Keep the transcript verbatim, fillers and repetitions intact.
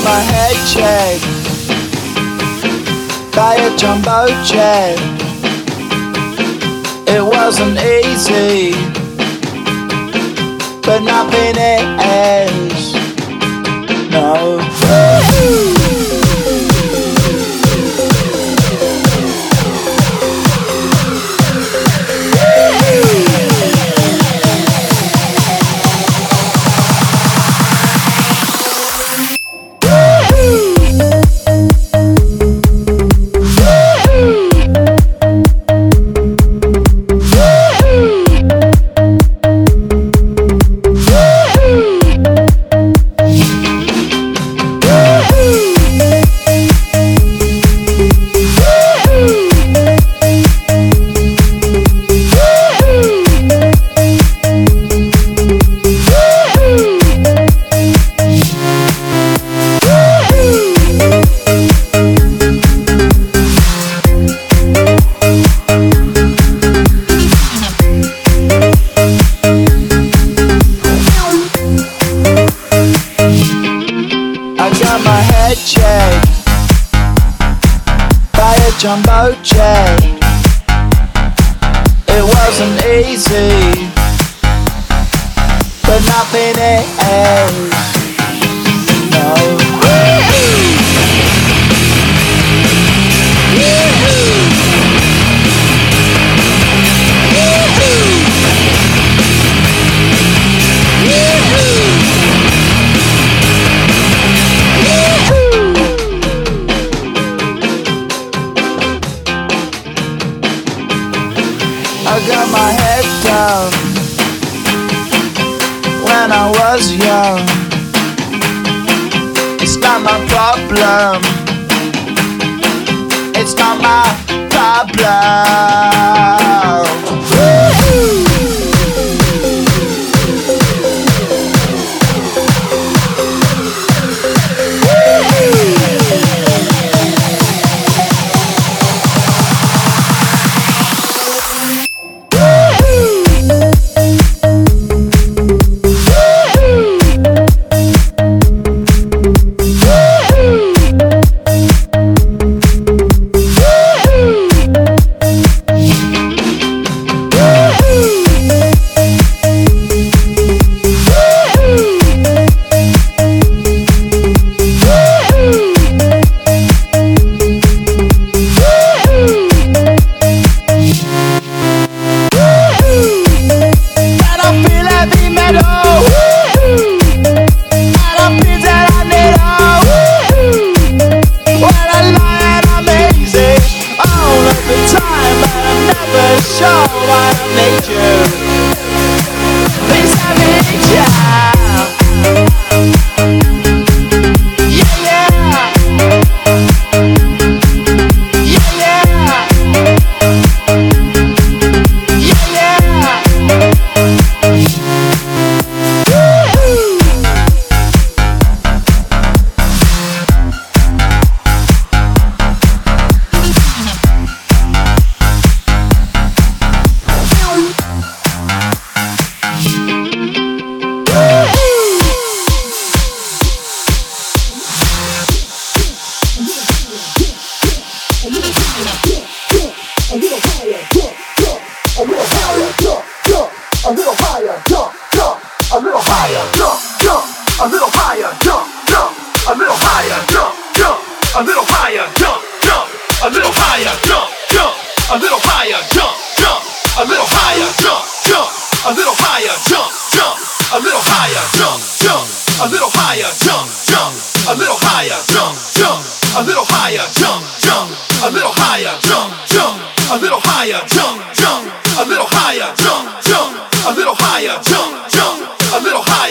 my head checked by a jumbo jet. It wasn't easy, but nothing is. No. Jumbo jet. It wasn't easy, but nothing is. No. I got my head down when I was young. It's not my problem. It's not my problem. Woo-hoo! A little higher, jump, jump, a little higher, jump, jump, a little higher.